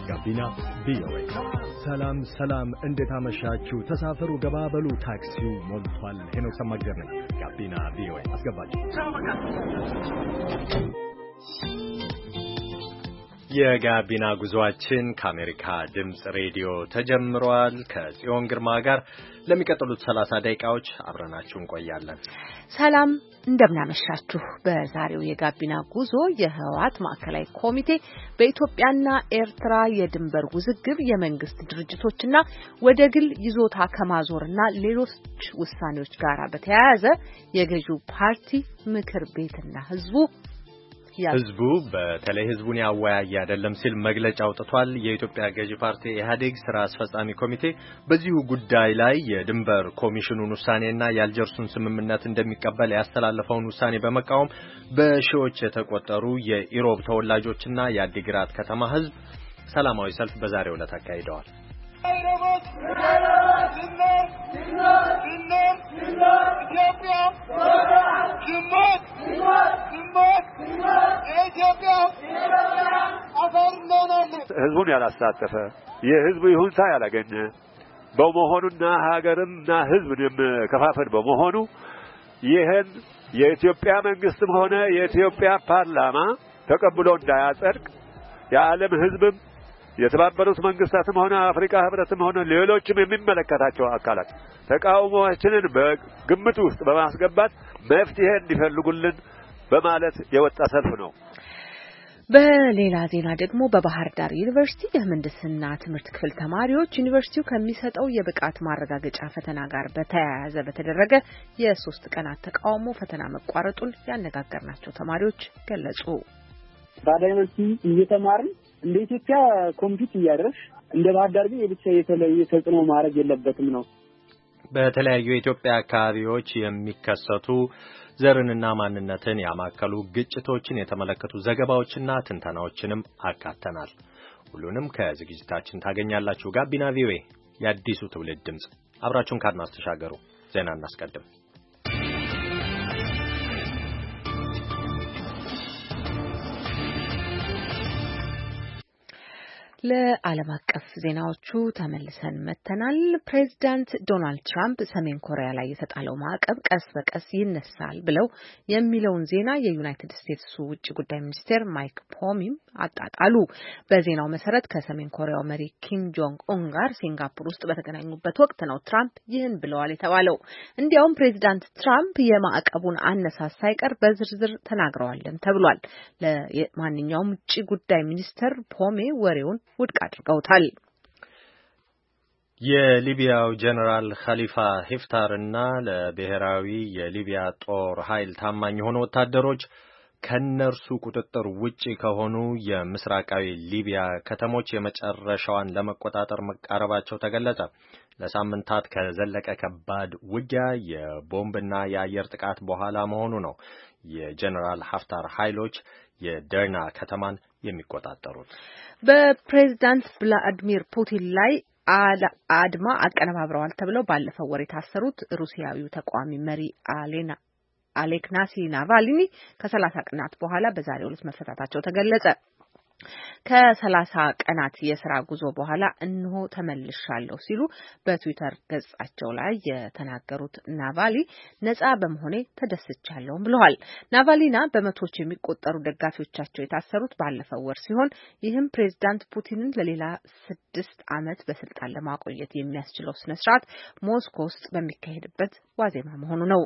ጋቢና ቪኦኤ። ሰላም ሰላም፣ እንዴት አመሻችሁ? ተሳፈሩ፣ ገባበሉ፣ ታክሲው ሞልቷል። ሄኖክ ሰማግደር ነኝ። ጋቢና ቪኦኤ አስገባችሁ። የጋቢና ጉዟችን ከአሜሪካ ድምጽ ሬዲዮ ተጀምሯል። ከጽዮን ግርማ ጋር ለሚቀጥሉት 30 ደቂቃዎች አብረናችሁ እንቆያለን። ሰላም እንደምናመሻችሁ። በዛሬው የጋቢና ጉዞ የህወሓት ማዕከላዊ ኮሚቴ በኢትዮጵያና ኤርትራ የድንበር ውዝግብ የመንግስት ድርጅቶችና ወደ ግል ይዞታ ከማዞርና ሌሎች ውሳኔዎች ጋር በተያያዘ የገዢው ፓርቲ ምክር ቤትና ህዝቡ በተለይ ህዝቡን ያወያየ አይደለም ሲል መግለጫ አውጥቷል። የኢትዮጵያ ገዢ ፓርቲ ኢህአዴግ ስራ አስፈጻሚ ኮሚቴ በዚሁ ጉዳይ ላይ የድንበር ኮሚሽኑን ውሳኔና የአልጀርሱን ስምምነት እንደሚቀበል ያስተላለፈውን ውሳኔ በመቃወም በሺዎች የተቆጠሩ የኢሮብ ተወላጆችና የአዲግራት ከተማ ህዝብ ሰላማዊ ሰልፍ በዛሬው ዕለት አካሂደዋል። ህዝቡን ያላሳተፈ የህዝቡ ይሁንታ ያላገኘ በመሆኑና ሀገርና ህዝብንም ከፋፈል በመሆኑ ይሄን የኢትዮጵያ መንግስትም ሆነ የኢትዮጵያ ፓርላማ ተቀብሎ እንዳያጸድቅ የዓለም ህዝብም የተባበሩት መንግስታትም ሆነ አፍሪካ ህብረትም ሆነ ሌሎችም የሚመለከታቸው አካላት ተቃውሞአችንን በግምት ውስጥ በማስገባት መፍትሄ እንዲፈልጉልን በማለት የወጣ ሰልፍ ነው። በሌላ ዜና ደግሞ በባህር ዳር ዩኒቨርሲቲ የምህንድስና ትምህርት ክፍል ተማሪዎች ዩኒቨርሲቲው ከሚሰጠው የብቃት ማረጋገጫ ፈተና ጋር በተያያዘ በተደረገ የ3 ቀናት ተቃውሞ ፈተና መቋረጡን ያነጋገርናቸው ተማሪዎች ገለጹ። ባዳ ዩኒቨርሲቲ እየተማርን እንደ ኢትዮጵያ ኮምፒት እያደረግሽ እንደ ባህር ዳር ግን የብቻ የተለየ ተጽዕኖ ማድረግ የለበትም ነው። በተለያዩ የኢትዮጵያ አካባቢዎች የሚከሰቱ ዘርንና ማንነትን ያማከሉ ግጭቶችን የተመለከቱ ዘገባዎችና ትንተናዎችንም አካተናል። ሁሉንም ከዝግጅታችን ታገኛላችሁ። ጋቢና ቪኦኤ የአዲሱ ትውልድ ድምጽ፣ አብራችሁን ካድማስ ተሻገሩ። ዜና እናስቀድም። ለዓለም አቀፍ ዜናዎቹ ተመልሰን መተናል። ፕሬዚዳንት ዶናልድ ትራምፕ ሰሜን ኮሪያ ላይ የተጣለው ማዕቀብ ቀስ በቀስ ይነሳል ብለው የሚለውን ዜና የዩናይትድ ስቴትስ ውጭ ጉዳይ ሚኒስቴር ማይክ ፖምፒዮ አጣጣሉ። በዜናው መሰረት ከሰሜን ኮሪያው መሪ ኪም ጆንግ ኡን ጋር ሲንጋፖር ውስጥ በተገናኙበት ወቅት ነው ትራምፕ ይህን ብለዋል የተባለው። እንዲያውም ፕሬዚዳንት ትራምፕ የማዕቀቡን አነሳስ ሳይቀር በዝርዝር ተናግረዋልም ተብሏል። ለማንኛውም ውጭ ጉዳይ ሚኒስቴር ፖምፒዮ ወሬውን ውድቅ አድርገውታል። የሊቢያው ጀነራል ኸሊፋ ሂፍታር እና ለብሔራዊ የሊቢያ ጦር ኃይል ታማኝ የሆኑ ወታደሮች ከነርሱ ቁጥጥር ውጪ ከሆኑ የምስራቃዊ ሊቢያ ከተሞች የመጨረሻዋን ለመቆጣጠር መቃረባቸው ተገለጸ። ለሳምንታት ከዘለቀ ከባድ ውጊያ የቦምብና የአየር ጥቃት በኋላ መሆኑ ነው የጀነራል ሀፍታር ኃይሎች የደርና ከተማን የሚቆጣጠሩት። በፕሬዝዳንት ቭላዲሚር ፑቲን ላይ አድማ አቀነባብረዋል ተብለው ባለፈው ወር የታሰሩት ሩሲያዊው ተቃዋሚ መሪ አሌክሲ ናቫልኒ ከ30 ቀናት በኋላ በዛሬው ዕለት መፈታታቸው ተገለጸ። ከ30 ቀናት የሥራ ጉዞ በኋላ እነሆ ተመልሻለሁ ሲሉ በትዊተር ገጻቸው ላይ የተናገሩት ናቫልኒ ነጻ በመሆኔ ተደስቻለሁ ብለዋል። ናቫልኒ በመቶዎች የሚቆጠሩ ደጋፊዎቻቸው የታሰሩት ባለፈው ወር ሲሆን ይህም ፕሬዝዳንት ፑቲንን ለሌላ 6 ዓመት በስልጣን ለማቆየት የሚያስችለው ስነ ስርዓት ሞስኮ ውስጥ በሚካሄድበት ዋዜማ መሆኑ ነው።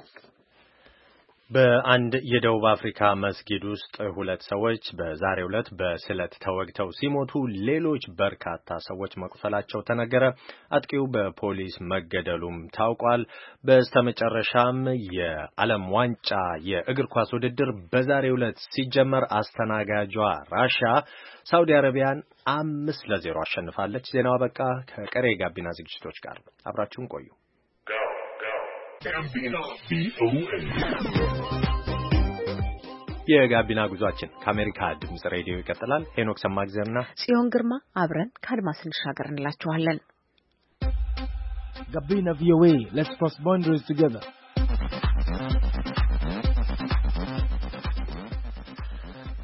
በአንድ የደቡብ አፍሪካ መስጊድ ውስጥ 2 ሰዎች በዛሬው ዕለት በስለት ተወግተው ሲሞቱ ሌሎች በርካታ ሰዎች መቁሰላቸው ተነገረ። አጥቂው በፖሊስ መገደሉም ታውቋል። በስተመጨረሻም የዓለም ዋንጫ የእግር ኳስ ውድድር በዛሬው ዕለት ሲጀመር አስተናጋጇ ራሽያ ሳውዲ አረቢያን 5-0 አሸንፋለች። ዜናው በቃ። ከቀሪ ጋቢና ዝግጅቶች ጋር አብራችሁን ቆዩ። የጋቢና ጉዟችን ከአሜሪካ ድምጽ ሬዲዮ ይቀጥላል። ሄኖክ ሰማግዘርና ጽዮን ግርማ አብረን ከአድማስ እንሻገር እንላችኋለን። ጋቢና ቪኦኤ let's cross boundaries together.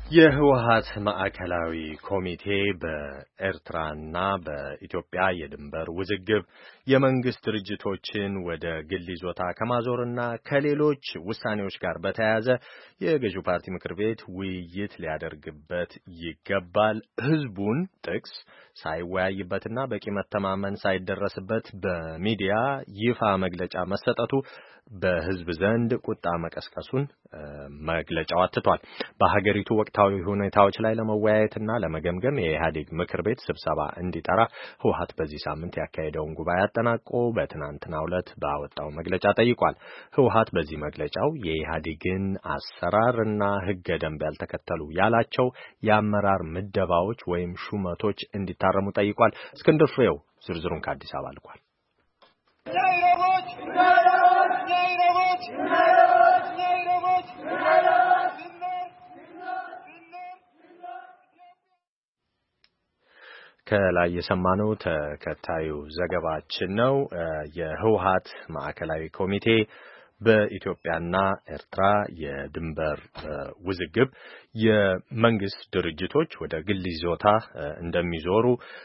የህወሓት ማዕከላዊ ኮሚቴ በኤርትራና በኢትዮጵያ የድንበር ውዝግብ የመንግስት ድርጅቶችን ወደ ግል ይዞታ ከማዞርና ከሌሎች ውሳኔዎች ጋር በተያያዘ የገዢው ፓርቲ ምክር ቤት ውይይት ሊያደርግበት ይገባል። ህዝቡን ጥቅስ ሳይወያይበትና በቂ መተማመን ሳይደረስበት በሚዲያ ይፋ መግለጫ መሰጠቱ በህዝብ ዘንድ ቁጣ መቀስቀሱን መግለጫው አትቷል። በሀገሪቱ ወቅታዊ ሁኔታዎች ላይ ለመወያየትና ለመገምገም የኢህአዴግ ምክር ቤት ስብሰባ እንዲጠራ ህወሓት በዚህ ሳምንት ያካሄደውን ጉባኤ አጠናቆ በትናንትናው ዕለት ባወጣው መግለጫ ጠይቋል። ህወሓት በዚህ መግለጫው የኢህአዴግን አሰራርና ህገ ደንብ ያልተከተሉ ያላቸው የአመራር ምደባዎች ወይም ሹመቶች እንዲታረሙ ጠይቋል። እስክንድር ፍሬው ዝርዝሩን ከአዲስ አበባ ልኳል። ከላይ የሰማነው ተከታዩ ዘገባችን ነው። የህወሓት ማዕከላዊ ኮሚቴ በኢትዮጵያና ኤርትራ የድንበር ውዝግብ የመንግስት ድርጅቶች ወደ ግል ይዞታ እንደሚዞሩ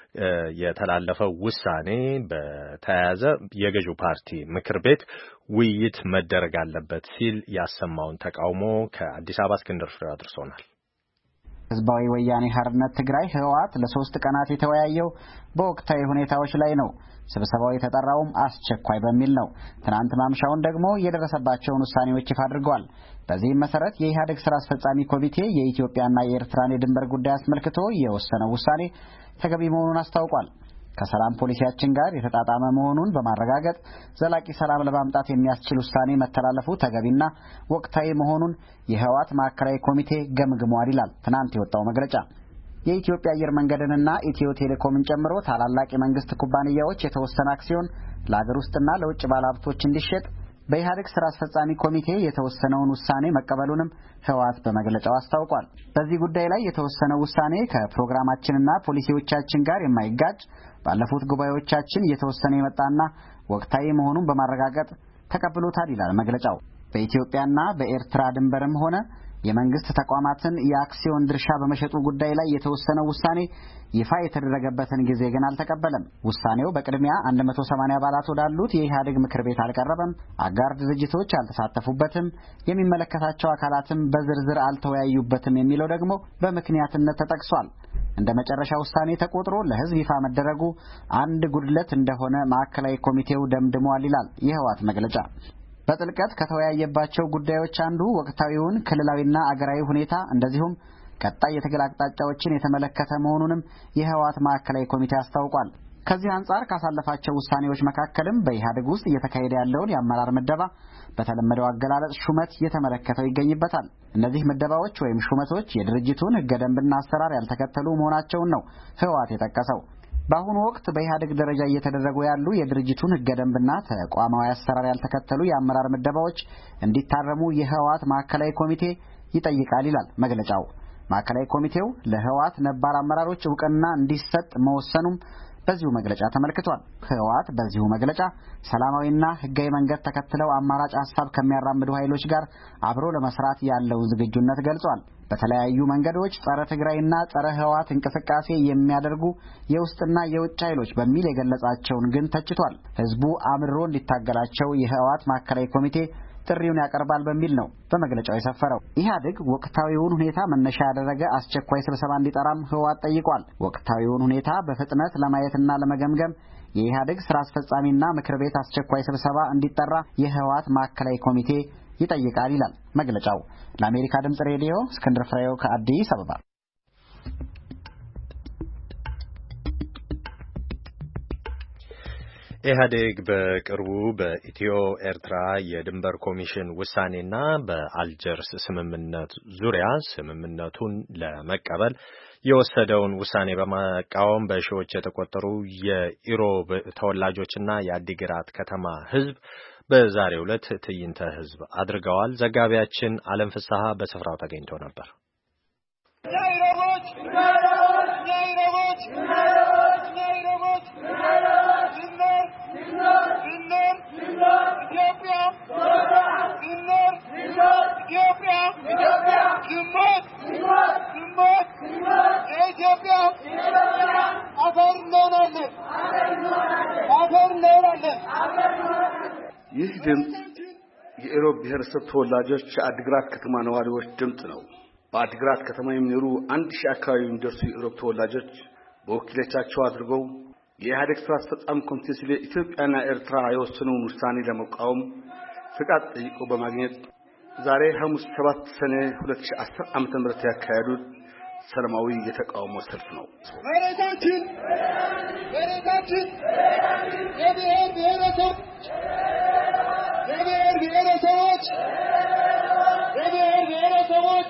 የተላለፈው ውሳኔ በተያያዘ የገዢው ፓርቲ ምክር ቤት ውይይት መደረግ አለበት ሲል ያሰማውን ተቃውሞ ከአዲስ አበባ እስክንድር ፍሬው አድርሶናል። ህዝባዊ ወያኔ ሓርነት ትግራይ ህወሓት ለ3 ቀናት የተወያየው በወቅታዊ ሁኔታዎች ላይ ነው። ስብሰባው የተጠራውም አስቸኳይ በሚል ነው። ትናንት ማምሻውን ደግሞ የደረሰባቸውን ውሳኔዎች ይፋ አድርገዋል። በዚህም መሰረት የኢህአዴግ ስራ አስፈጻሚ ኮሚቴ የኢትዮጵያና የኤርትራን የድንበር ጉዳይ አስመልክቶ የወሰነው ውሳኔ ተገቢ መሆኑን አስታውቋል። ከሰላም ፖሊሲያችን ጋር የተጣጣመ መሆኑን በማረጋገጥ ዘላቂ ሰላም ለማምጣት የሚያስችል ውሳኔ መተላለፉ ተገቢና ወቅታዊ መሆኑን የህወሓት ማዕከላዊ ኮሚቴ ገምግሟል ይላል ትናንት የወጣው መግለጫ። የኢትዮጵያ አየር መንገድንና ኢትዮ ቴሌኮምን ጨምሮ ታላላቅ የመንግስት ኩባንያዎች የተወሰነ አክሲዮን ለሀገር ውስጥና ለውጭ ባለሀብቶች እንዲሸጥ በኢህአዴግ ስራ አስፈጻሚ ኮሚቴ የተወሰነውን ውሳኔ መቀበሉንም ህወሓት በመግለጫው አስታውቋል። በዚህ ጉዳይ ላይ የተወሰነው ውሳኔ ከፕሮግራማችንና ፖሊሲዎቻችን ጋር የማይጋጭ ባለፉት ጉባኤዎቻችን እየተወሰነ የመጣና ወቅታዊ መሆኑን በማረጋገጥ ተቀብሎታል ይላል መግለጫው። በኢትዮጵያና በኤርትራ ድንበርም ሆነ የመንግስት ተቋማትን የአክሲዮን ድርሻ በመሸጡ ጉዳይ ላይ የተወሰነው ውሳኔ ይፋ የተደረገበትን ጊዜ ግን አልተቀበለም። ውሳኔው በቅድሚያ 180 አባላት ወዳሉት የኢህአዴግ ምክር ቤት አልቀረበም፣ አጋር ድርጅቶች አልተሳተፉበትም፣ የሚመለከታቸው አካላትም በዝርዝር አልተወያዩበትም የሚለው ደግሞ በምክንያትነት ተጠቅሷል። እንደ መጨረሻ ውሳኔ ተቆጥሮ ለህዝብ ይፋ መደረጉ አንድ ጉድለት እንደሆነ ማዕከላዊ ኮሚቴው ደምድሟል ይላል የህወሓት መግለጫ። በጥልቀት ከተወያየባቸው ጉዳዮች አንዱ ወቅታዊውን ክልላዊና አገራዊ ሁኔታ እንደዚሁም ቀጣይ የትግል አቅጣጫዎችን የተመለከተ መሆኑንም የህወሓት ማዕከላዊ ኮሚቴ አስታውቋል። ከዚህ አንጻር ካሳለፋቸው ውሳኔዎች መካከልም በኢህአዴግ ውስጥ እየተካሄደ ያለውን የአመራር ምደባ በተለመደው አገላለጽ ሹመት እየተመለከተው ይገኝበታል። እነዚህ ምደባዎች ወይም ሹመቶች የድርጅቱን ህገ ደንብና አሰራር ያልተከተሉ መሆናቸውን ነው ህወሓት የጠቀሰው። በአሁኑ ወቅት በኢህአዴግ ደረጃ እየተደረጉ ያሉ የድርጅቱን ህገ ደንብና ተቋማዊ አሰራር ያልተከተሉ የአመራር ምደባዎች እንዲታረሙ የህወሓት ማዕከላዊ ኮሚቴ ይጠይቃል ይላል መግለጫው። ማዕከላዊ ኮሚቴው ለህወሓት ነባር አመራሮች እውቅና እንዲሰጥ መወሰኑም በዚሁ መግለጫ ተመልክቷል። ህወሓት በዚሁ መግለጫ ሰላማዊና ህጋዊ መንገድ ተከትለው አማራጭ ሀሳብ ከሚያራምዱ ኃይሎች ጋር አብሮ ለመስራት ያለውን ዝግጁነት ገልጿል። በተለያዩ መንገዶች ጸረ ትግራይና ጸረ ህወሓት እንቅስቃሴ የሚያደርጉ የውስጥና የውጭ ኃይሎች በሚል የገለጻቸውን ግን ተችቷል። ህዝቡ አምርሮ እንዲታገላቸው የህወሓት ማዕከላዊ ኮሚቴ ጥሪውን ያቀርባል በሚል ነው በመግለጫው የሰፈረው። ኢህአዴግ ወቅታዊውን ሁኔታ መነሻ ያደረገ አስቸኳይ ስብሰባ እንዲጠራም ህወሓት ጠይቋል። ወቅታዊውን ሁኔታ በፍጥነት ለማየትና ለመገምገም የኢህአዴግ ስራ አስፈጻሚና ምክር ቤት አስቸኳይ ስብሰባ እንዲጠራ የህወሓት ማዕከላዊ ኮሚቴ ይጠይቃል ይላል መግለጫው። ለአሜሪካ ድምጽ ሬዲዮ እስክንድር ፍሬው ከአዲስ አበባ። ኢህአዴግ በቅርቡ በኢትዮ ኤርትራ የድንበር ኮሚሽን ውሳኔና በአልጀርስ ስምምነት ዙሪያ ስምምነቱን ለመቀበል የወሰደውን ውሳኔ በመቃወም በሺዎች የተቆጠሩ የኢሮብ ተወላጆችና የአዲግራት ከተማ ህዝብ በዛሬው ዕለት ትዕይንተ ህዝብ አድርገዋል። ዘጋቢያችን አለም ፍስሐ በስፍራው ተገኝቶ ነበር። ኢትዮጵያ አፈር እንሆናለን። ይህ ድምፅ የኢሮብ ብሔረሰብ ተወላጆች የአዲግራት ከተማ ነዋሪዎች ድምፅ ነው። በአዲግራት ከተማ የሚኖሩ 1000 አካባቢ የሚደርሱ የኢሮብ ተወላጆች በወኪሎቻቸው አድርገው የኢህአዴግ ስራ አስፈጻሚ ኮሚቴ ስለ ኢትዮጵያና ኤርትራ የወሰነውን ውሳኔ ለመቃወም ፍቃድ ጠይቀው በማግኘት ዛሬ ሐሙስ 7 ሰኔ 2010 ዓመተ ምህረት ያካሄዱት ሰላማዊ የተቃውሞ ሰልፍ ነው። መሬታችን የብሔር ብሔረሰቦች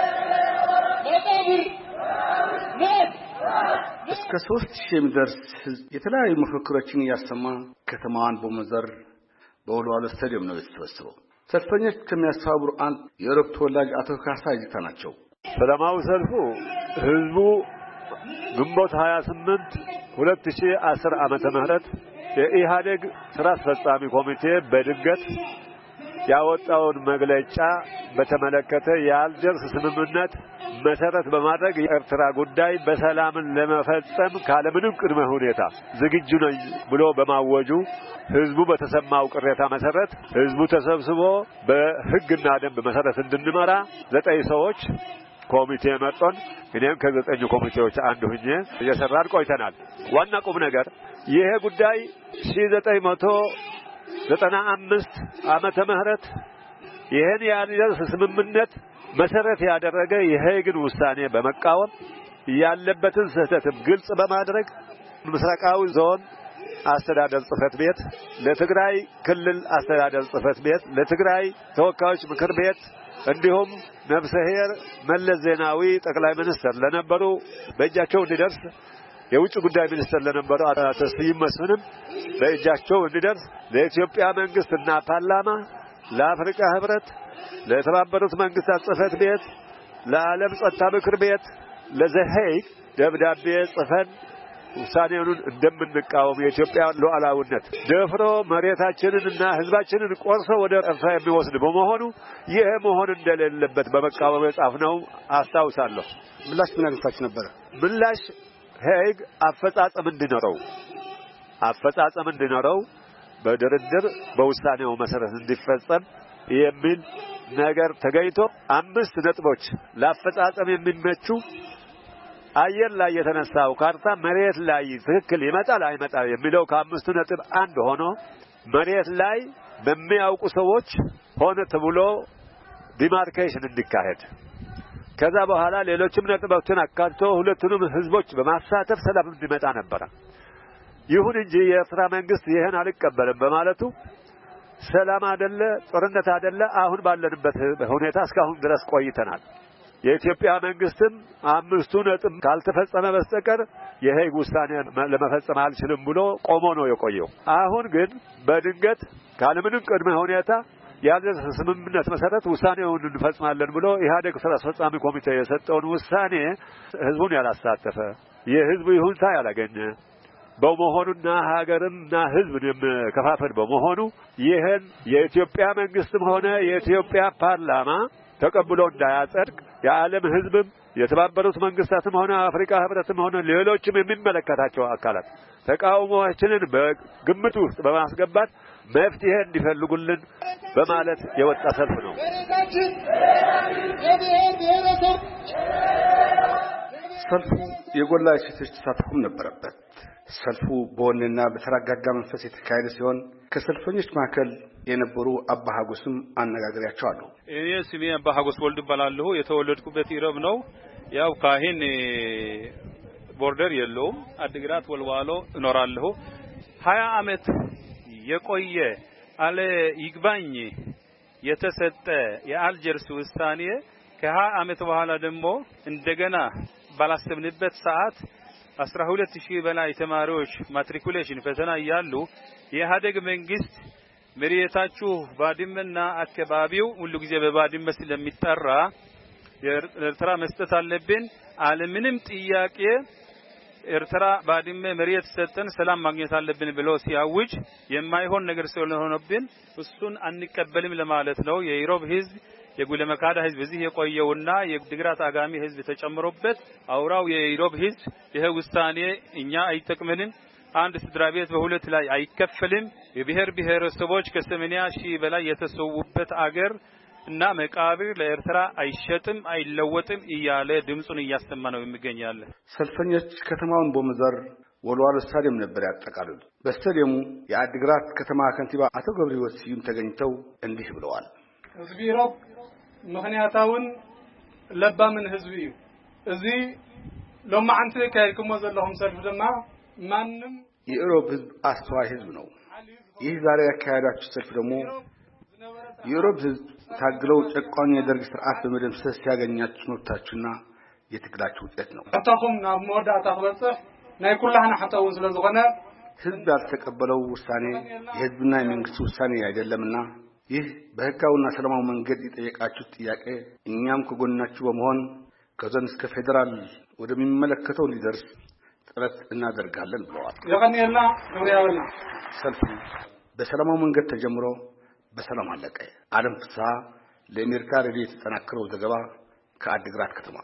መቃብር ነት እስከ 3000 የሚደርስ የተለያዩ መፈክሮችን ያሰማ ከተማዋን በመዘር በወልዋሎ ስታዲየም ነው የተሰበሰበው። ሰልፈኞች ከሚያስተባብሩ አንድ የኢሮብ ተወላጅ አቶ ካሳ ይታ ናቸው። ሰላማዊ ሰልፉ ህዝቡ ግንቦት 28 2010 ዓመተ ምህረት የኢህአዴግ ስራ አስፈጻሚ ኮሚቴ በድንገት ያወጣውን መግለጫ በተመለከተ የአልጀርስ ስምምነት መሰረት በማድረግ የኤርትራ ጉዳይ በሰላም ለመፈጸም ካለምንም ቅድመ ሁኔታ ዝግጁ ነኝ ብሎ በማወጁ ህዝቡ በተሰማው ቅሬታ መሰረት ህዝቡ ተሰብስቦ በህግና ደንብ መሰረት እንድንመራ 9 ሰዎች ኮሚቴ መጥቶን እኔም ከ9 ኮሚቴዎች አንዱ ሆኜ እየሰራን ቆይተናል። ዋና ቁም ነገር ይሄ ጉዳይ 1995 ዓመተ ምህረት ይሄን የአልጀርስ ስምምነት መሰረት ያደረገ የሄግን ውሳኔ በመቃወም ያለበትን ስህተትም ግልጽ በማድረግ ምስራቃዊ ዞን አስተዳደር ጽፈት ቤት፣ ለትግራይ ክልል አስተዳደር ጽፈት ቤት፣ ለትግራይ ተወካዮች ምክር ቤት እንዲሁም ነብሰሄር መለስ ዜናዊ ጠቅላይ ሚኒስትር ለነበሩ በእጃቸው እንዲደርስ የውጭ ጉዳይ ሚኒስትር ለነበሩ አቶ ስዩም መስፍንም በእጃቸው እንዲደርስ ለኢትዮጵያ መንግስትና ፓርላማ፣ ለአፍሪካ ህብረት፣ ለተባበሩት መንግስታት ጽፈት ቤት፣ ለዓለም ጸጥታ ምክር ቤት፣ ለዘሄግ ደብዳቤ ጽፈን ውሳኔውን እንደምንቃወም የኢትዮጵያ ሉዓላዊነት ደፍሮ መሬታችንንና ህዝባችንን ቆርሶ ወደ ኤርትራ የሚወስድ በመሆኑ ይሄ መሆን እንደሌለበት በመቃወም የጻፍነው አስታውሳለሁ። ምላሽ ምን አግኝታችሁ ነበር? ምላሽ ሄግ አፈጻጸም እንዲኖረው በድርድር በውሳኔው መሰረት እንዲፈጸም የሚል ነገር ተገኝቶ 5 ነጥቦች ለአፈጻጸም የሚመቹ አየር ላይ የተነሳው ካርታ መሬት ላይ ትክክል ይመጣል አይመጣም የሚለው ከ5 ነጥብ አንድ ሆኖ መሬት ላይ በሚያውቁ ሰዎች ሆነ ተብሎ ዲማርኬሽን እንዲካሄድ ከዛ በኋላ ሌሎችም ነጥቦችን አካቶ ሁለቱንም ህዝቦች በማሳተፍ ሰላም እንዲመጣ ነበር። ይሁን እንጂ የኤርትራ መንግስት ይሄን አልቀበልም በማለቱ ሰላም አይደለ ጦርነት አይደለ አሁን ባለንበት ሁኔታ እስካሁን ድረስ ቆይተናል። የኢትዮጵያ መንግስትም 5 ነጥብ ካልተፈጸመ በስተቀር የሄግ ውሳኔ ለመፈጸም አልችልም ብሎ ቆሞ ነው የቆየው። አሁን ግን በድንገት ካለምንም ቅድመ ሁኔታ የአልጀርስ ስምምነት መሰረት ውሳኔውን እንፈጽማለን ብሎ ኢህአዴግ ስራ አስፈጻሚ ኮሚቴ የሰጠውን ውሳኔ ህዝቡን ያላሳተፈ የህዝቡ ይሁንታ ያላገኘ በመሆኑና ሀገርና ህዝብን የሚከፋፈል በመሆኑ ይሄን የኢትዮጵያ መንግስትም ሆነ የኢትዮጵያ ፓርላማ ተቀብሎ እንዳያጸድቅ የዓለም ህዝብም የተባበሩት መንግስታትም ሆነ አፍሪካ ህብረትም ሆነ ሌሎችም የሚመለከታቸው አካላት ተቃውሞአችንን በግምት ውስጥ በማስገባት መፍትሄ እንዲፈልጉልን በማለት የወጣ ሰልፍ ነው። ሰልፉ የጎላ የሴቶች ተሳትፎም ነበረበት። ሰልፉ በወኔና በተረጋጋ መንፈስ የተካሄደ ሲሆን ከሰልፈኞች መካከል የነበሩ አባ ሀጎስም አነጋግሬያቸዋለሁ። እኔ ስሜ አባ ሀጎስ ወልድ እባላለሁ። የተወለድኩበት ኢሮብ ነው። ያው ካህን ቦርደር የለውም። አዲግራት ወልዋሎ እኖራለሁ። 20 ዓመት የቆየ አለ ይግባኝ የተሰጠ የአልጀርስ ውሳኔ ከ20 ዓመት በኋላ ደግሞ እንደገና ባላሰብንበት ሰዓት 12000 በላይ ተማሪዎች ማትሪኩሌሽን ፈተና ያያሉ የኢህአዴግ መንግስት መሬታችሁ ባድመና አካባቢው ሁሉ ጊዜ በባድመ ስለሚጠራ ኤርትራ መስጠት አለብን አለምንም ጥያቄ ኤርትራ ባድመ መሬት ሰጠን ሰላም ማግኘት አለብን ብሎ ሲያውጅ የማይሆን ነገር ስለሆነብን እሱን አንቀበልም ለማለት ነው። የኢሮብ ህዝብ የጉለመካዳ ህዝብ እዚህ የቆየውና የድግራት አጋሚ ህዝብ ተጨምሮበት አውራው የኢሮብ ህዝብ ይሄ ውሳኔ እኛ አይጠቅመንም አንድ ስድራ ቤት በሁለት ላይ አይከፈልም የብሔር ብሔረሰቦች ከ80,000 በላይ የተሰውበት አገር እና መቃብር ለኤርትራ አይሸጥም አይለወጥም እያለ ድምጹን እያሰማ ነው የሚገኛል ሰልፈኞች ከተማውን በመዘር ወልዋሎ ስታዲየም ነበር ያጠቃሉት በስታዲየሙ የአድግራት ከተማ ከንቲባ አቶ ገብረሕይወት ስዩም ተገኝተው እንዲህ ብለዋል ህዝብ ኢሮብ ምክንያታውን ለባምን ህዝብ እዩ እዚ ለማዓንቲ ከይልኩም ዘለኹም ሰልፍ ድማ ማንንም የኢሮብ ህዝብ አስተዋይ ህዝብ ነው ይህ ዛሬ ያካሄዳችሁ ሰልፍ ደግሞ የኢሮብ ህዝብ ታግለው ጨቋኝ የደርግ ስርዓት በመደምሰስ ያገኛችሁ መብታችሁና የትግላችሁ ውጤት ነው አታኹም ናብ መወዳእታ ተበጽሕ ናይ ኩላህና ሓተውን ስለዝኾነ ህዝብ ያልተቀበለው ውሳኔ የህዝብና የመንግስት ውሳኔ አይደለምና ይህ በህጋውና ሰላማዊ መንገድ የጠየቃችሁ ጥያቄ እኛም ከጎናችሁ በመሆን ከዞን እስከ ፌደራል ወደሚመለከተው ሊደርስ ጥረት እናደርጋለን ብለዋል የቀኒየላ ገብረያውና ሰልፉ በሰላማዊ መንገድ ተጀምሮ በሰላም አለቀ ዓለም ፍስሐ ለአሜሪካ ሬዲዮ የተጠናከረው ዘገባ ከአድግራት ከተማ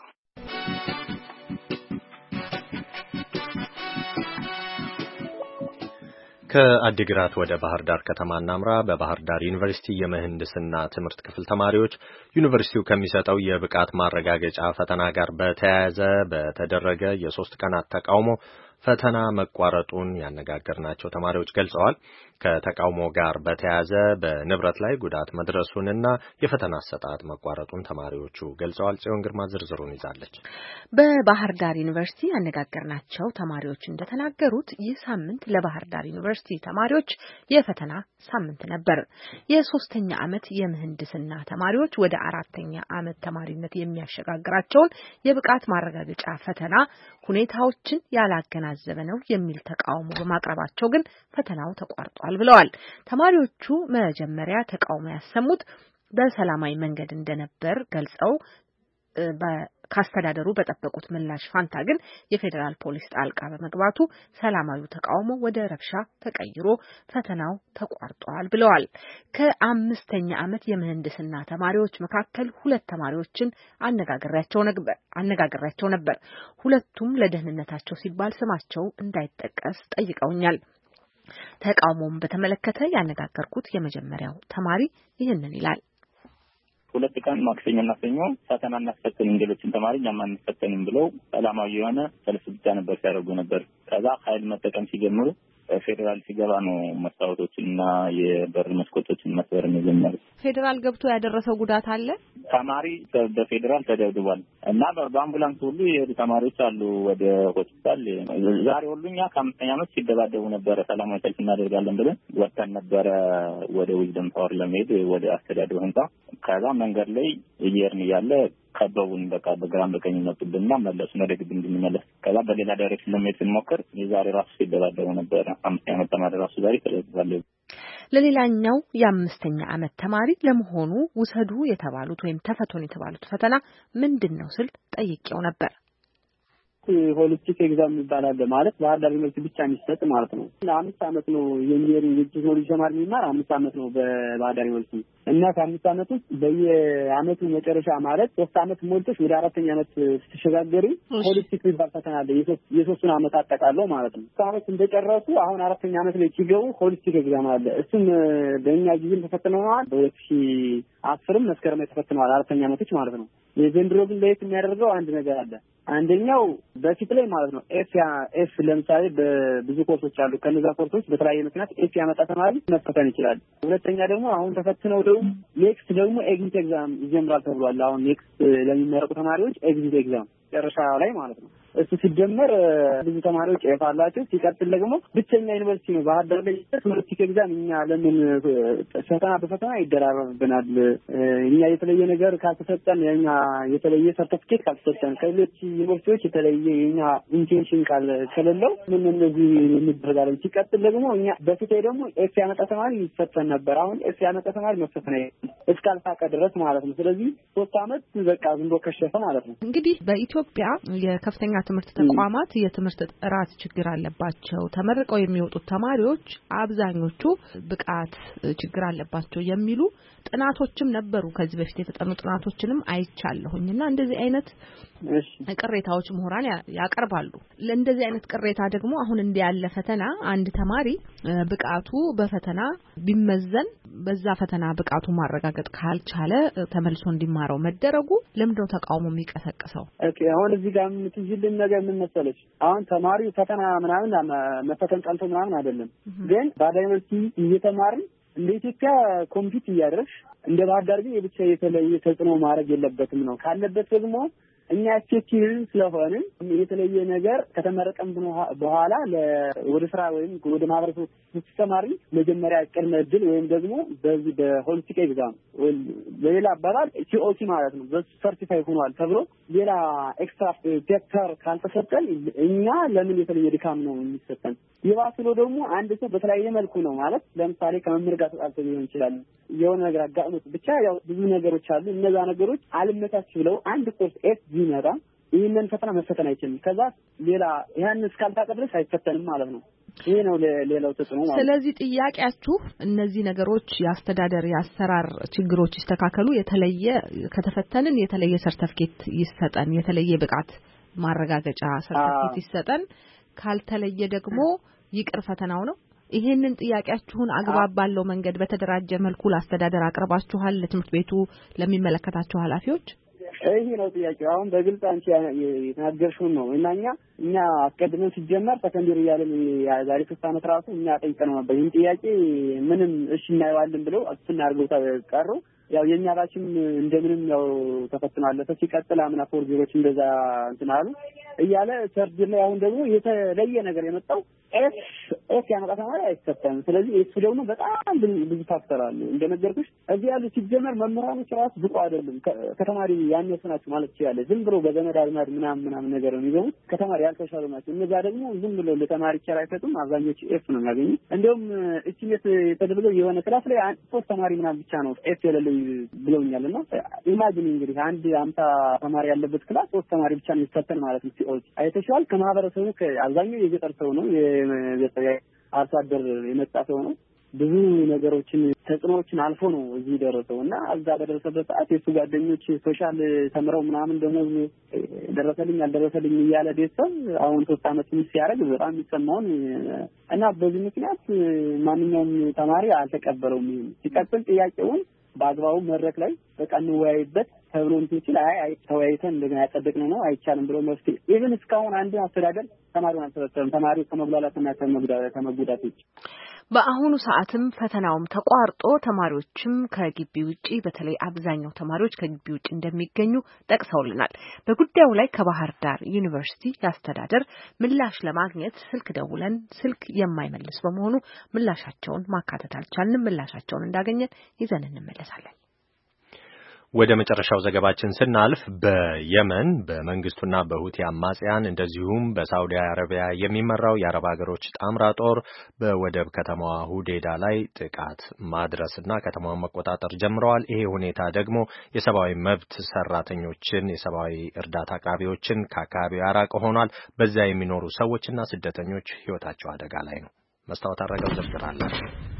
ከአዲግራት ወደ ባህር ዳር ከተማ እናምራ በባህር ዳር ዩኒቨርሲቲ የምህንድስና ትምህርት ክፍል ተማሪዎች ዩኒቨርሲቲው ከሚሰጠው የብቃት ማረጋገጫ ፈተና ጋር በተያያዘ በተደረገ የ3 ቀናት ተቃውሞ ፈተና መቋረጡን ያነጋገርናቸው ተማሪዎች ገልጸዋል ከተቃውሞ ጋር በተያያዘ በንብረት ላይ ጉዳት መድረሱንና የፈተና አሰጣጥ መቋረጡን ተማሪዎቹ ገልጸዋል ጽዮን ግርማ ዝርዝሩን ይዛለች በባህር ዳር ዩኒቨርሲቲ ያነጋገርናቸው ተማሪዎች እንደተናገሩት ይህ ሳምንት ለባህር ዳር ዩኒቨርሲቲ ተማሪዎች የፈተና ሳምንት ነበር የ3ኛ ዓመት የምህንድስና ተማሪዎች ወደ 4ኛ ዓመት ተማሪነት የሚያሸጋግራቸውን የብቃት ማረጋገጫ ፈተና ሁኔታዎችን ያላገናዘበ ነው የሚል ተቃውሞ በማቅረባቸው ግን ፈተናው ተቋርጧል ብለዋል ተማሪዎቹ መጀመሪያ ተቃውሞ ያሰሙት በሰላማዊ መንገድ እንደነበር ገልጸው ካስተዳደሩ በጠበቁት ምላሽ ፋንታ ግን የፌደራል ፖሊስ ጣልቃ በመግባቱ ሰላማዊ ተቃውሞ ወደ ረብሻ ተቀይሮ ፈተናው ተቋርጧል ብለዋል ከ5ኛ ዓመት የምህንድስና ተማሪዎች መካከል 2 ተማሪዎችን አነጋግሬያቸው ነበር ሁለቱም ለደህንነታቸው ሲባል ስማቸው እንዳይጠቀስ ጠይቀውኛል ተቃውሞውን በተመለከተ ያነጋገርኩት የመጀመሪያው ተማሪ ይህንን ይላል 2 ቀን ማክሰኞና ሰኞ ፈተና እናስፈተን እንግሎችን ተማሪ ኛማን ፈተንን ብለው ሰላማዊ የሆነ ሰልፍ ብቻ ነበር ሲያደርጉ ነበር ከዛ ኃይል መጠቀም ሲጀምሩ ፌደራል ሲገባ ነው መስታወቶችና የበር መስኮቶችን መስበር ነው ፌደራል ገብቶ ያደረሰው ጉዳት አለ ተማሪ በፌደራል ተደብድቧል እና በአምቡላንስ ሁሉ የሄዱ ተማሪዎች አሉ ወደ ሆስፒታል ዛሬ ሁሉኛ ከ5ኛ ዓመት ሲደባደቡ ነበር ሰላማዊ ሰልፍ እናደርጋለን ብለን ወጣን ነበር ወደ ዊዝደም ታወር ለመሄድ ወደ አስተዳደሩ ህንጻ ከዛ መንገድ ላይ እየርን ያለ ከበቡን በቃ በግራም በቀኝ መጡብንና መለሱ ወደ ግቢ እንድንመለስ ከዛ በሌላ ዳይሬክሽን ለመሄድ ስንሞክር የዛሬ ራሱ ሲደባደቡ ነበር 5ኛ ዓመት ተማሪ ራሱ ዛሬ ተደብድቧል ለሌላኛው የ5ኛ ዓመት ተማሪ ለመሆኑ ውሰዱ የተባሉት ወይም ተፈቶን የተባሉት ፈተና ምንድነው ስል ጠይቄው ነበር ሆሊስቲክ ኤግዛም ይባላል ማለት ባህር ዳር ዩኒቨርሲቲ ብቻ የሚሰጥ ማለት ነው 5 ዓመት ነው የኢንጂነሪንግ ቴክኖሎጂ ተማሪ የሚማር 5 ዓመት ነው በባህር ዳር ዩኒቨርሲቲ እና ከ5 ዓመት ውስጥ በየዓመቱ መጨረሻ ማለት 3 ዓመት ሞልተሽ ወደ 4ኛ ዓመት ስትሸጋገሪ ሆሊስቲክ የሚባል ፈተና አለ የ3 ዓመት አጠቃለው ማለት ነው 3 ዓመት እንደጨረሱ አሁን 4ኛ ዓመት ላይ ሲገቡ ሆሊስቲክ ኤግዛም አለ እሱም በእኛ ጊዜም ተፈትነዋል በ2010 መስከረም ላይ ተፈትነዋል 4ኛ ዓመቶች ማለት ነው የዘንድሮ ግን ለየት የሚያደርገው አንድ ነገር አለ አንደኛው በፊት ላይ ማለት ነው ኤፍ ለምሳሌ በብዙ ኮርሶች አሉ ከነዛ ኮርሶች በተለያየ ምክንያት ኤፍ ያመጣ ተማሪ መፈተን ይችላል ሁለተኛ ደግሞ አሁን ተፈትነው ደግሞ ኔክስት ደግሞ ኤግዚት ኤግዛም ይጀምራል ተብሏል አሁን ኔክስት ለሚመረቁ ተማሪዎች ኤግዚት ኤግዛም ጨረሻ ላይ ማለት ነው እሱ ሲደመር ብዙ ተማሪዎች ያፋላቸው ሲቀጥል ደግሞ ብቸኛ ዩኒቨርሲቲ ነው ባህር ዳር ላይ ትምህርት ኤግዛም እኛ ለምን ፈተና ይደራረብብናል እኛ የተለየ ነገር ካልተሰጠን የኛ የተለየ ሰርቲፊኬት ካልተሰጠን ከሌሎች ዩኒቨርሲቲዎች የተለየ የኛ ኢንቴንሽን ከሌለው ምን እንደዚህ እንድረጋለን ሲቀጥል ደግሞ እኛ በፊት ደግሞ ኤፍ ያመጣ ተማሪ ይፈተን ነበር አሁን ኤፍ ያመጣ ተማሪ መፈተን እስካልፋቀ ድረስ ማለት ነው ስለዚህ 3 ዓመት በቃ ዝም ብሎ ከሸፈ ማለት ነው እንግዲህ በኢትዮጵያ የከፍተኛ ትምህርት ተቋማት የትምህርት ጥራት ችግር አለባቸው፣ ተመርቀው የሚወጡት ተማሪዎች አብዛኞቹ ብቃት ችግር አለባቸው የሚሉ ጥናቶችም ነበሩ። ከዚህ በፊት የተጠኑ ጥናቶችንም አይቻለሁኝና እንደዚህ አይነት ቅሬታዎች ምሁራን ያቀርባሉ። ለእንደዚህ አይነት ቅሬታ ደግሞ አሁን እንዲያለ ፈተና አንድ ተማሪ ብቃቱ በፈተና ቢመዘን በዛ ፈተና ብቃቱ ማረጋገጥ ካልቻለ ተመልሶ እንዲማረው መደረጉ ለምንድነው ተቃውሞ የሚቀሰቅሰው? ኦኬ አሁን እዚህ ጋር የምትይዝልን ነገር ምን መሰለሽ? አሁን ተማሪው ፈተና ምናምን መፈተን ቀንቶ ምናምን አይደለም፣ ግን በዩኒቨርሲቲ እየተማርን እንደ ኢትዮጵያ ኮምፒት እያደረግሽ እንደ ባህር ዳር ግን የብቻ የተለየ ተጽዕኖ ማድረግ የለበትም ነው። ካለበት ደግሞ እኛ ስቴቲን ስለሆነ የተለየ ነገር ከተመረቀም በኋላ ወደ ስራ ወይም ወደ ማህበረሰቡ ስትሰማሪ መጀመሪያ ቅድመ ዕድል ወይም ደግሞ በዚህ በሆሊስቲክ ኤግዛም ወይም በሌላ አባባል ሲኦሲ ማለት ነው በሰርቲፋይ ሆኗል ተብሎ ሌላ ኤክስትራ ፔፐር ካልተሰጠን እኛ ለምን የተለየ ድካም ነው የሚሰጠን? ይባስሎ ደግሞ አንድ ሰው በተለያየ መልኩ ነው ማለት ለምሳሌ ከመምህር ጋር ተጣልቶ ሊሆን ይችላል። የሆነ ነገር አጋጥሞት ብቻ ያው ብዙ ነገሮች አሉ። እነዛ ነገሮች አልመታች ብለው አንድ ኮርስ ኤፍ ቢመጣ ይሄንን ፈተና መፈተን አይችልም። ከዛ ሌላ ያን እስካልታቀደስ አይፈተንም ማለት ነው። ይሄ ነው ሌላው ተጽዕኖ ማለት። ስለዚህ ጥያቄያችሁ እነዚህ ነገሮች ያስተዳደር ያሰራር ችግሮች ይስተካከሉ፣ የተለየ ከተፈተንን የተለየ ሰርቲፊኬት ይሰጠን፣ የተለየ ብቃት ማረጋገጫ ሰርቲፊኬት ይሰጠን፣ ካልተለየ ደግሞ ይቅር ፈተናው ነው። ይሄንን ጥያቄያችሁን አግባብ ባለው መንገድ በተደራጀ መልኩ ለአስተዳደር አቅርባችኋል? ለትምህርት ቤቱ ለሚመለከታቸው ኃላፊዎች ይሄ ነው ጥያቄው። አሁን በግልጽ አንቺ የተናገርሽውን ነው እና እኛ አስቀድመን ሲጀመር ሰከንደሪ ያለን ዛሬ 3 ዓመት ራሱ እኛ ጠይቀነው ነበር። ይሄን ጥያቄ ምንም እሺ እናየዋለን ብለው አስፈናርገው ተቀሩ። ያው የኛ ባችም እንደምንም ያው ተፈትኗል። ሲቀጥል አምና ፎርጀሮች እንደዛ እንትን አሉ እያለ ሰርጅ ላይ አሁን ደግሞ የተለየ ነገር የመጣው ኤፍ ያመጣ ተማሪ አይሰጠም። ስለዚህ እሱ ደግሞ በጣም ብዙ ፋክተር አለ። እንደነገርኩሽ እዚህ ያሉ ሲጀመር መምህራኖች ራሱ ብቁ አይደሉም። ከተማሪ ያነሱ ናቸው ማለት ይችላል። ዝም ብሎ በዘመድ አዝማድ ምናምን ነገር ነው የሚገቡት። ከተማሪ ያልተሻሉ ናቸው። እነዛ ደግሞ ዝም ብሎ ለተማሪ ቸር አይሰጡም። አብዛኞቹ ኤፍ ነው የሚያገኙት። እንደውም እስቲሜት የተደረገው የሆነ ክላስ ላይ 3 ተማሪ ምናምን ብቻ ነው ኤፍ የሌለው ብለውኛልና ኢማጂን እንግዲህ አንድ 50 ተማሪ ያለበት ክላስ 3 ተማሪ ብቻ ነው የሚፈተን ማለት ነው። ሲኦል አይተሻል። ከማህበረሰቡ አብዛኛው የገጠር ሰው ነው፣ የገጠር አርሶ አደር የመጣ ሰው ነው። ብዙ ነገሮችን ተጽዕኖዎችን አልፎ ነው እዚህ ደረሰውና እዛ በደረሰበት ሰዓት የሱ ጓደኞች ሶሻል ተምረው ምናምን ደግሞ ደረሰልኝ አልደረሰልኝ እያለ ቤተሰብ አሁን 3 ዓመት ሲያደርግ በጣም የሚሰማውን እና በዚህ ምክንያት ማንኛውም ተማሪ አልተቀበለውም። ሲቀጥል ጥያቄውን በአግባቡ መድረክ ላይ በቃ እንወያይበት ተብሎ እንትን አይ ተወያይተን እንደገና ያጸደቅነው ነው አይቻልም ብሎ መፍትሄ ኢቭን እስካሁን አንድ አስተዳደር ተማሪውን አልተሰጠም። ተማሪው ከመጉላላትና ከመጉዳት ውጭ በአሁኑ ሰዓትም ፈተናውም ተቋርጦ ተማሪዎችም ከግቢ ውጪ በተለይ አብዛኛው ተማሪዎች ከግቢ ውጪ እንደሚገኙ ጠቅሰውልናል። በጉዳዩ ላይ ከባህር ዳር ዩኒቨርሲቲ አስተዳደር ምላሽ ለማግኘት ስልክ ደውለን ስልክ የማይመልስ በመሆኑ ምላሻቸውን ማካተት አልቻልንም። ምላሻቸውን እንዳገኘን ይዘን እንመለሳለን። ወደ መጨረሻው ዘገባችን ስናልፍ በየመን በመንግስቱና በሁቲ አማጽያን እንደዚሁም በሳውዲ አረቢያ የሚመራው የአረብ ሀገሮች ጣምራ ጦር በወደብ ከተማዋ ሁዴዳ ላይ ጥቃት ማድረስና ከተማዋን መቆጣጠር ጀምረዋል። ይሄ ሁኔታ ደግሞ የሰብአዊ መብት ሰራተኞችን፣ የሰብአዊ እርዳታ አቅራቢዎችን ከአካባቢው ያራቀ ሆኗል። በዚያ የሚኖሩ ሰዎችና ስደተኞች ህይወታቸው አደጋ ላይ ነው። መስታወት አረጋው ዘርዝራለች።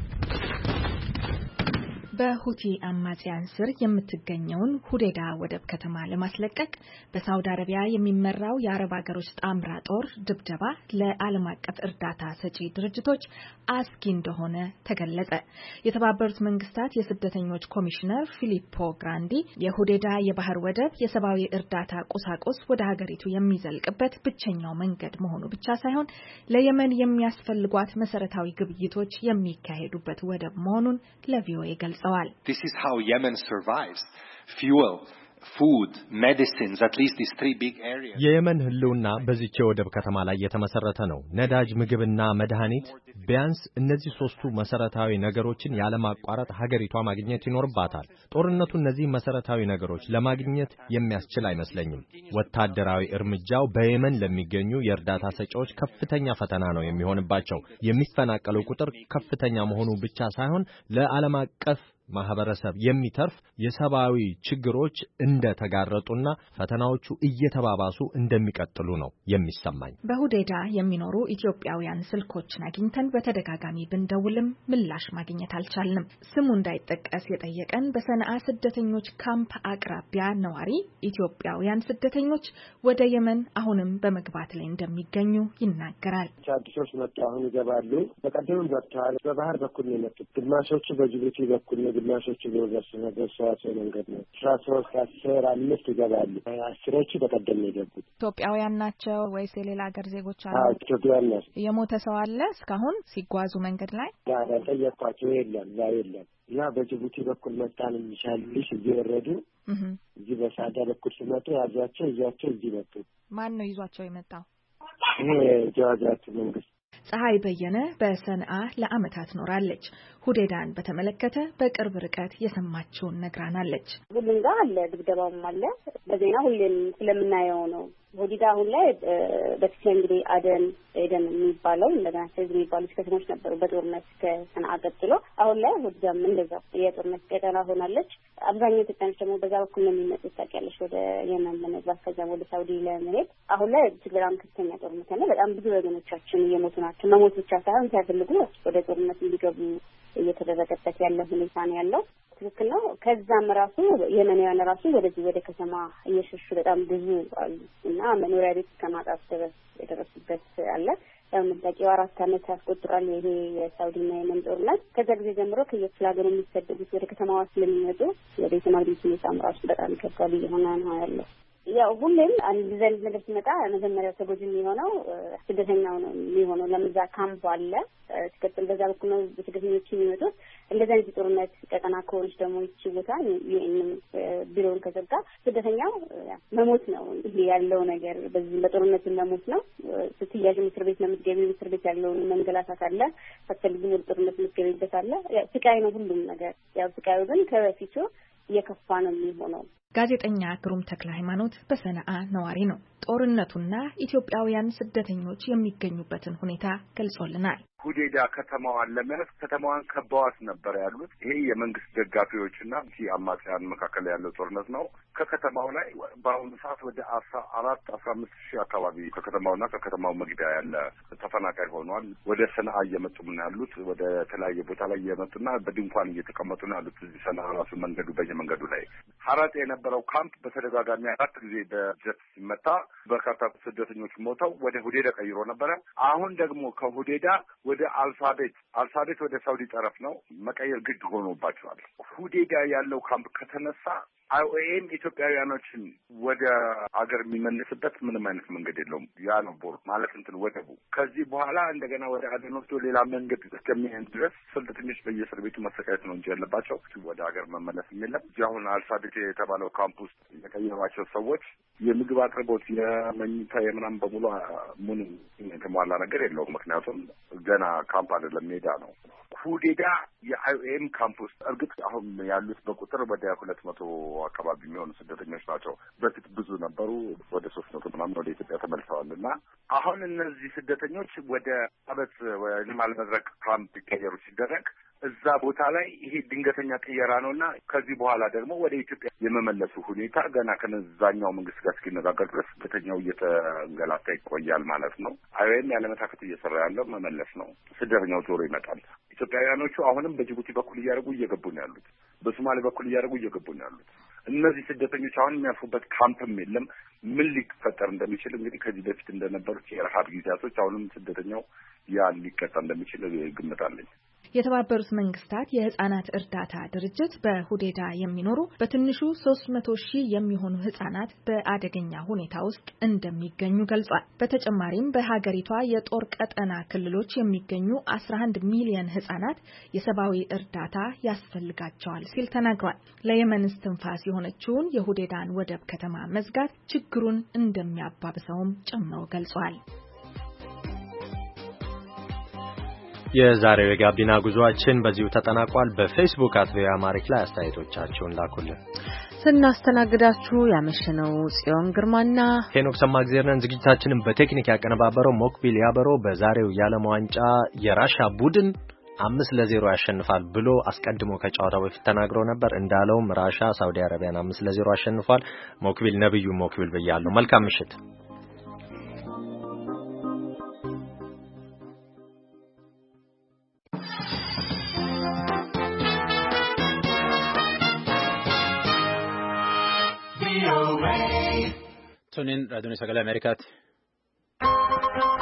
በሁቲ አማጽያን ስር የምትገኘውን ሁዴዳ ወደብ ከተማ ለማስለቀቅ በሳውዲ አረቢያ የሚመራው የአረብ ሀገሮች ጣምራ ጦር ድብደባ ለዓለም አቀፍ እርዳታ ሰጪ ድርጅቶች አስጊ እንደሆነ ተገለጸ። የተባበሩት መንግስታት የስደተኞች ኮሚሽነር ፊሊፖ ግራንዲ የሁዴዳ የባህር ወደብ የሰብአዊ እርዳታ ቁሳቁስ ወደ ሀገሪቱ የሚዘልቅበት ብቸኛው መንገድ መሆኑ ብቻ ሳይሆን ለየመን የሚያስፈልጓት መሰረታዊ ግብይቶች የሚካሄዱበት ወደብ መሆኑን ለቪኦኤ ገልጸዋል። This is how Yemen survives. Fuel, food, medicines, at least these 3 big areas. የየመን ህልውና በዚህች የወደብ ከተማ ላይ የተመሰረተ ነው። ነዳጅ፣ ምግብና መድኃኒት፣ ቢያንስ እነዚህ 3ቱ መሰረታዊ ነገሮችን ያለማቋረጥ ሀገሪቷ ማግኘት ይኖርባታል። ጦርነቱ እነዚህ መሰረታዊ ነገሮች ለማግኘት የሚያስችል አይመስለኝም። ወታደራዊ እርምጃው በየመን ለሚገኙ የእርዳታ ሰጪዎች ከፍተኛ ፈተና ነው የሚሆንባቸው። የሚፈናቀለው ቁጥር ከፍተኛ መሆኑ ብቻ ሳይሆን ለዓለም አቀፍ ማህበረሰብ የሚተርፍ የሰብአዊ ችግሮች እንደተጋረጡና ፈተናዎቹ እየተባባሱ እንደሚቀጥሉ ነው የሚሰማኝ። በሁዴዳ የሚኖሩ ኢትዮጵያውያን ስልኮችን አግኝተን በተደጋጋሚ ብንደውልም ምላሽ ማግኘት አልቻልንም። ስሙ እንዳይጠቀስ የጠየቀን በሰንዓ ስደተኞች ካምፕ አቅራቢያ ነዋሪ ኢትዮጵያውያን ስደተኞች ወደ የመን አሁንም በመግባት ላይ እንደሚገኙ ይናገራል። አዲሶች መጡ፣ አሁን ይገባሉ። በቀደምም ገብተዋል። በባህር በኩል ነው የመጡት። ግማሾቹ በጅቡቲ በኩል ነው፣ ግማሾቹ በሰዋሰው መንገድ ነው። 13 10 5 ይገባሉ። 10ዎቹ በቀደም ነው የገቡት። ኢትዮጵያውያን ናቸው ወይስ የሌላ ሀገር ዜጎች አሉ? ኢትዮጵያውያን ናቸው። የሞተ ሰው አለ እስካሁን ሲጓዙ መንገድ ላይ? ጠየኳቸው፣ የለም የለም። እና በጅቡቲ በኩል መጣን እንሻልሽ እዚህ ወረዱ። እዚህ በሳዳ በኩል ሲመጡ ያዟቸው እዚህ መጡ። ማን ነው ይዟቸው የመጣው? ይሄ ጃዋዛት መንግስት። ፀሐይ በየነ በሰንዓ ለዓመታት ኖራለች። ሁዴዳን በተመለከተ በቅርብ ርቀት የሰማችውን ነግራናለች። ሁሉም ጋር አለ፣ ድብደባውም አለ። በዜና ሁሌም ስለምናየው ነው። ሁዴዳ አሁን ላይ በፊት እንግዲህ ኤደን የሚባለው እንደገና ሰዝ የሚባሉ ከተሞች ነበሩ በጦርነት ከሰንዓ ቀጥሎ። አሁን ላይ ሁዴዳም እንደዛው የጦርነት ቀጠና ሆናለች። አብዛኛው ኢትዮጵያኖች ደግሞ በዛ በኩል ነው የሚመጡት ታውቂያለሽ፣ ወደ የመን ለመግባት ከዛም ወደ ሳውዲ ለመሄድ። አሁን ላይ በጣም ከፍተኛ ጦርነት ነው። በጣም ብዙ ወገኖቻችን እየሞቱ ናቸው። መሞት ብቻ ሳይሆን ሳይፈልጉ ወደ ጦርነት እንዲገቡ እየተደረገበት ያለ ሁኔታ ነው ያለው። ትክክል ነው። ከዛም ራሱ የመንያን ራሱ ወደ ከተማ እየሸሹ በጣም ብዙ አሉ እና መኖሪያ ቤት ከማጣት ድረስ የደረሱበት አለ። ያው ምንጣቂው 4 ዓመት ያስቆጥራል ይሄ የሳውዲና የመን ጦርነት። ከዛ ጊዜ ጀምሮ ከየክፍለ ሀገሩ የሚሰደዱት ወደ ከተማዋ ስለሚመጡ ወደ የማግኘት ሁኔታም ራሱ በጣም ከባድ እየሆነ ነው ያለው። ያው ሁሌም አንድ ዘንድ ነገር ሲመጣ መጀመሪያ ተጎጂ የሚሆነው ስደተኛው ነው የሚሆነው። ለምዛ ካምፕ አለ ትክክል፣ በዛ በኩል ነው ስደተኞች የሚመጡት። እንደዛ አይነት ጦርነት ቀጠና ከሆነች ደግሞ ይቺ ቦታ ዩኤንም ቢሮውን ከዘጋ ስደተኛው መሞት ነው ያለው ነገር። በዚህ በጦርነት መሞት ነው። ስትያዥ እስር ቤት ነው የምትገቢው። እስር ቤት ያለውን መንገላታት አለ። ስትፈልጊ ወደ ጦርነት የምትገቢበት አለ። ስቃይ ነው ሁሉም ነገር። ያው ስቃዩ ግን ከበፊቱ እየከፋ ነው የሚሆነው። ጋዜጠኛ ግሩም ተክለ ሃይማኖት በሰንዓ ነዋሪ ነው። ጦርነቱና ኢትዮጵያውያን ስደተኞች የሚገኙበትን ሁኔታ ገልጾልናል። ሁዴዳ ከተማዋን ለመያዝ ከተማዋን ከበዋት ነበር ያሉት። ይሄ የመንግስት ደጋፊዎችና አማጽያን መካከል ያለው ጦርነት ነው። ከከተማው ላይ በአሁኑ ሰዓት ወደ 14-15 ሺህ አካባቢ ከከተማውና ከከተማው መግቢያ ያለ ተፈናቃይ ሆኗል። ወደ ሰንዓ እየመጡ ነው ያሉት። ወደ ተለያየ ቦታ ላይ እየመጡና በድንኳን እየተቀመጡ ነው ያሉት። እዚህ ሰንዓ ራሱ መንገዱ በየመንገዱ ላይ ሐራጤ የነበረው ካምፕ በተደጋጋሚ 4 ጊዜ በጀት ሲመታ በርካታ ስደተኞች ሞተው ወደ ሁዴዳ ቀይሮ ነበረ። አሁን ደግሞ ከሁዴዳ ወደ አልፋቤት ወደ ሳውዲ ጠረፍ ነው መቀየር ግድ ሆኖባቸዋል። ሁዴዳ ያለው ካምፕ ከተነሳ አይኦኤም ኢትዮጵያውያኖችን ወደ አገር የሚመልስበት ምንም አይነት መንገድ የለውም። ያ ነው ቦር ማለት ወደቡ። ከዚህ በኋላ እንደገና ወደ አደን ወስዶ ሌላ መንገድ እስከሚሄድ ድረስ ስደተኞች በየእስር ቤቱ መሰቃየት ነው እንጂ ያለባቸው ወደ ሀገር መመለስ የለም። እዚህ አሁን አልፋቤት የተባለው ካምፕ ውስጥ የቀየሯቸው ሰዎች የምግብ አቅርቦት፣ የመኝታ፣ የምናምን በሙሉ ምንም የተሟላ ነገር የለውም። ምክንያቱም ገና ካምፕ አይደለም፣ ሜዳ ነው። ሁዴዳ የአይኦኤም ካምፕ ውስጥ እርግጥ አሁን ያሉት በቁጥር ወደ 200 አካባቢ የሚሆኑ ስደተኞች ናቸው። በፊት ብዙ ነበሩ። ወደ 300 ምናምን ወደ ኢትዮጵያ ተመልሰዋል። እና አሁን እነዚህ ስደተኞች ወደ አበት ወይም መድረክ ካምፕ ይቀየሩ ሲደረግ እዛ ቦታ ላይ ይሄ ድንገተኛ ቅየራ ነውና ከዚህ በኋላ ደግሞ ወደ ኢትዮጵያ የመመለሱ ሁኔታ ገና ከነዛኛው መንግስት ጋር እስኪነጋገር ድረስ ስደተኛው እየተንገላታ ይቆያል ማለት ነው። አይወይም ያለመታከት እየሰራ ያለው መመለስ ነው። ስደተኛው ዞሮ ይመጣል። ኢትዮጵያውያኖቹ አሁንም በጅቡቲ በኩል እያደረጉ እየገቡ ነው ያሉት። በሶማሌ በኩል እያደረጉ እየገቡ ነው ያሉት። እነዚህ ስደተኞች አሁን የሚያርፉበት ካምፕም የለም። ምን ሊፈጠር እንደሚችል እንግዲህ ከዚህ በፊት እንደነበሩት የረሃብ ጊዜያቶች አሁንም ስደተኛው ያ ሊቀጣ እንደሚችል ግምታለኝ። የተባበሩት መንግስታት የህፃናት እርዳታ ድርጅት በሁዴዳ የሚኖሩ በትንሹ 300,000 የሚሆኑ ህፃናት በአደገኛ ሁኔታ ውስጥ እንደሚገኙ ገልጿል። በተጨማሪም በሀገሪቷ የጦር ቀጠና ክልሎች የሚገኙ 11 ሚሊዮን ህፃናት የሰብአዊ እርዳታ ያስፈልጋቸዋል ሲል ተናግሯል። ለየመን እስትንፋስ የሆነችውን የሁዴዳን ወደብ ከተማ መዝጋት ችግሩን እንደሚያባብሰውም ጨምሮ ገልጿል። የዛሬው የጋቢና ጉዟችን በዚሁ ተጠናቋል። በፌስቡክ @አማሪክ ላይ አስተያየቶቻችሁን ላኩልን። ስናስተናግዳችሁ ያመሸነው ጽዮን ግርማና ሄኖክ ሰማግዜር ነን። ዝግጅታችንን በቴክኒክ ያቀነባበረው ሞክቢል ያበረው። በዛሬው የዓለም ዋንጫ የራሻ ቡድን 5-0 ያሸንፋል ብሎ አስቀድሞ ከጨዋታው በፊት ተናግሮ ነበር። እንዳለውም ራሻ ሳውዲ አረቢያን 5-0 አሸንፏል። ሞክቢል ነብዩ ሞክቢል በያለው መልካም ምሽት። Tunin raadiyoon sagalee Ameerikaati.